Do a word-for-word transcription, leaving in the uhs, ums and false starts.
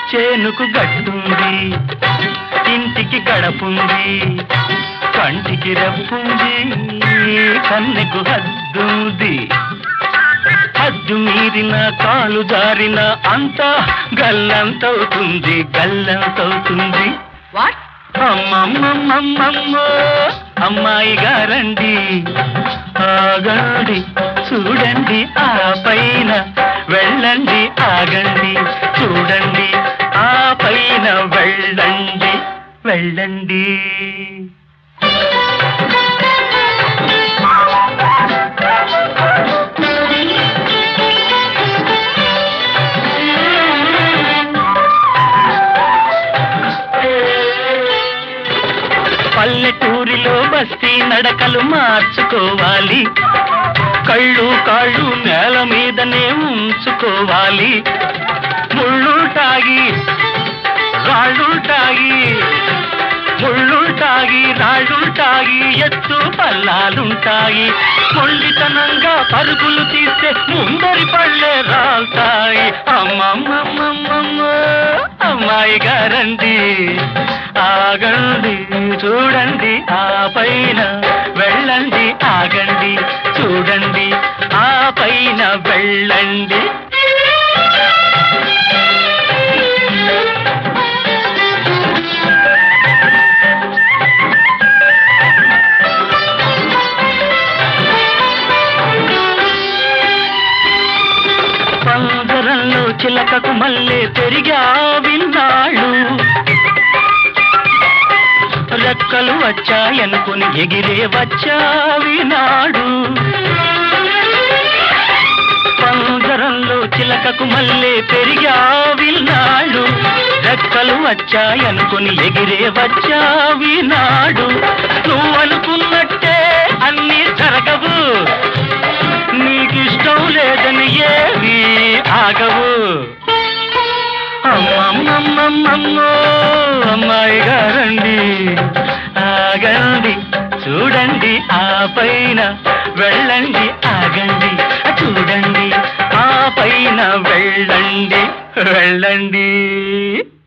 చేనుకు గట్టుంది, ఇంటికి గడపుంది, కంటికి రెప్పుంది, కన్నెకు హద్దుంది. హద్దు మీరిన కాలు జారిన అంతా గల్లంతవుతుంది, గల్లంతవుతుంది. అమ్మమ్మమ్మమ్మమ్మో అమ్మాయి గారండి, ఆగండి చూడండి ఆ పైన, వెళ్ళండి ఆగండి చూడండి ఆ పైన, వెళ్ళండి వెళ్ళండి. పల్లెటూరిలో బస్తీ నడకలు మార్చుకోవాలి, కళ్ళు కాళ్ళు నేల మీదనే ఉంచుకోవాలి. ముళ్ళుంటాయి రాళ్ళుంటాయి, ముళ్ళుంటాయి రాళ్ళుంటాయి, ఎత్తు పల్లాలుంటాయి. మొండితనంగా పరుగులు తీస్తే ముందరి పళ్ళే రాల్తాయి. అమ్మమ్మమ్మమ్మమ్మ అమ్మాయి గారండి, ఆగండి చూడండి ఆ పైన, వెళ్ళండి ఆగండి చూడండి ఆ పైన, వెళ్ళండి. పంజరంలో చిలకకు మల్లె పెరిగా విన్నాళ్ళు, రెక్కలు వచ్చాయనుకుని ఎగిరే వచ్చావినాడు. పంజరంలో చిలకకు మల్లె పెరిగా విన్నాడు, రెక్కలు వచ్చాయనుకుని ఎగిరే వచ్చావినాడు. నువ్వనుకున్నట్టే అన్నీ జరగవు, నీకిష్టం లేదని ఏవి ఆగవు. అమ్మమ్మమ్మమ్మమ్మో అమ్మాయి గారండి, ఆగండి చూడండి ఆ పైన, వెళ్ళండి ఆగండి చూడండి ఆ పైన, వెళ్ళండి వెళ్ళండి.